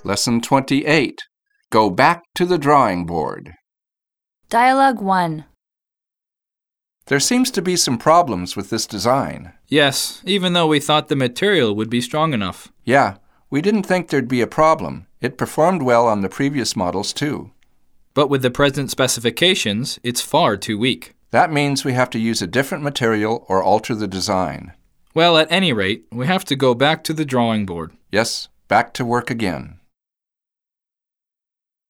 Lesson 28. Go back to the drawing board. Dialogue 1. There seems to be some problems with this design. Yes, even though we thought the material would be strong enough. Yeah, we didn't think there'd be a problem. It performed well on the previous models too. But with the present specifications, it's far too weak. That means we have to use a different material or alter the design. Well, at any rate, we have to go back to the drawing board. Yes, back to work again.